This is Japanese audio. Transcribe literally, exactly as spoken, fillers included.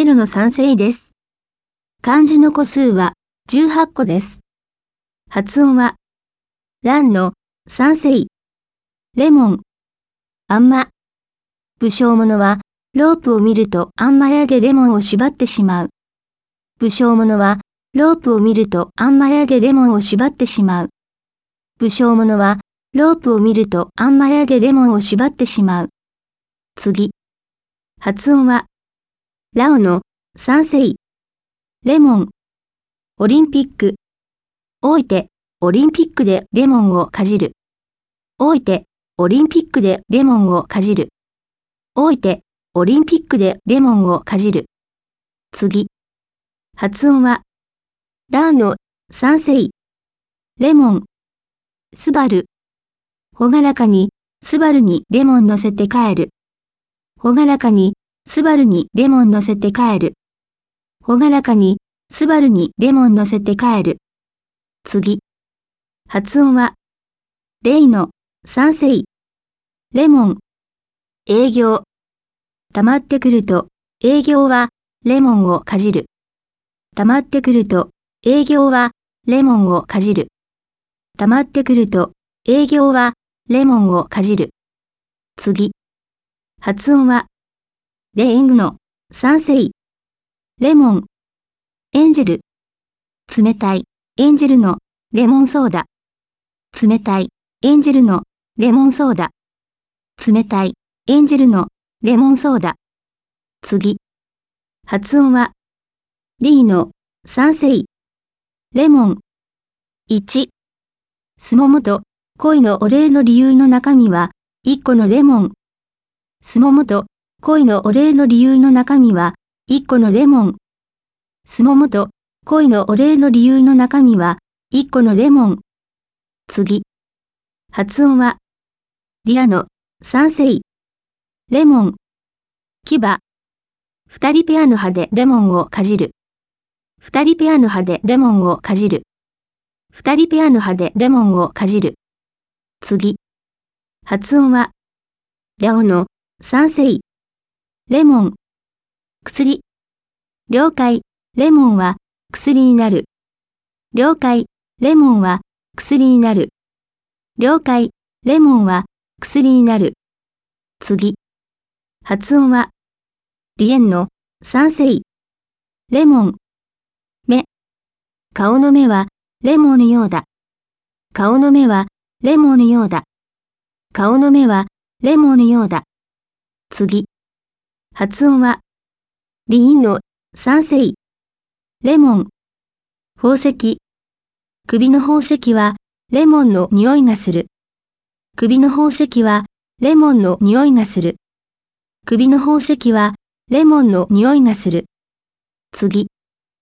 レルの酸性です。漢字の個数はじゅうはっこです。発音は、ランの酸性、レモン、あんま。武将者は、ロープを見るとあんまやでレモンを縛ってしまう。武将者は、ロープを見るとあんまやでレモンを縛ってしまう。武将者は、ロープを見るとあんまやでレモンを縛ってしまう。次。発音は、ラオの酸性、レモン、オリンピック。おいて、オリンピックでレモンをかじる。おいて、オリンピックでレモンをかじる。おいて、オリンピックでレモンをかじる。次。発音は、ラーの酸性、レモン、スバル。ほがらかに、スバルにレモン乗せて帰る。ほがらかに、スバルにレモン乗せて帰る。ほがらかに、スバルにレモン乗せて帰る。次。発音は、レイの酸性、レモン、営業。溜まってくると、営業はレモンをかじる。溜まってくると、営業はレモンをかじる。溜まってくると、営業はレモンをかじる。次。発音は、レイングの酸性、レモン、エンジェル。冷たい、エンジェルのレモンソーダ。冷たい、エンジェルのレモンソーダ。冷たい、エンジェルのレモンソーダ。次。発音は、リーの酸性、レモン。いち。すももと恋のお礼の理由の中身はいっこのレモン。すももと恋のお礼の理由の中身はいっこのレモン。すももと恋のお礼の理由の中身はいっこのレモン。次。発音は、リアの酸性、レモン、牙。二人ペアの葉でレモンをかじる。二人ペアの葉でレモンをかじる。二人ペアの葉でレモンをかじる。次。発音は、レオの酸性、レモン、薬。了解、レモンは薬になる。了解、レモンは薬になる。了解、レモンは薬になる。次。発音は、リエンの酸性、レモン、目。顔の目はレモンのようだ。顔の目はレモンのようだ。顔の目はレモンのようだ。次。発音は、リーンの酸性、レモン、宝石。首の宝石はレモンの匂いがする。首の宝石はレモンの匂いがする。首の宝石はレモンの匂いがする。次。